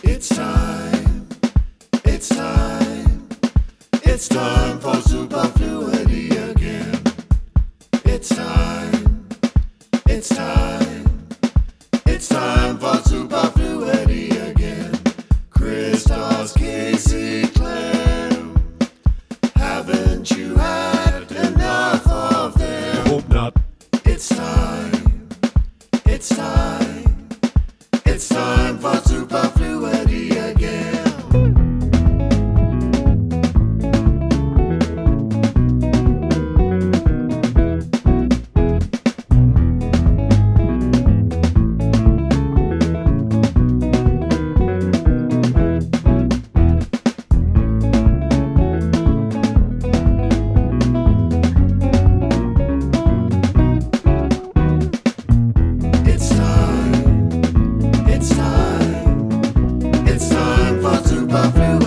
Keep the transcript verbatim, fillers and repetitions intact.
It's time, it's time, it's time for superfluity again. It's time, it's time, it's time for superfluity again. Christos, Casey, Clem, haven't you had enough of them? I hope not. It's time, it's time, it's time for superfluity again. It's time, it's time, it's time for superfluity.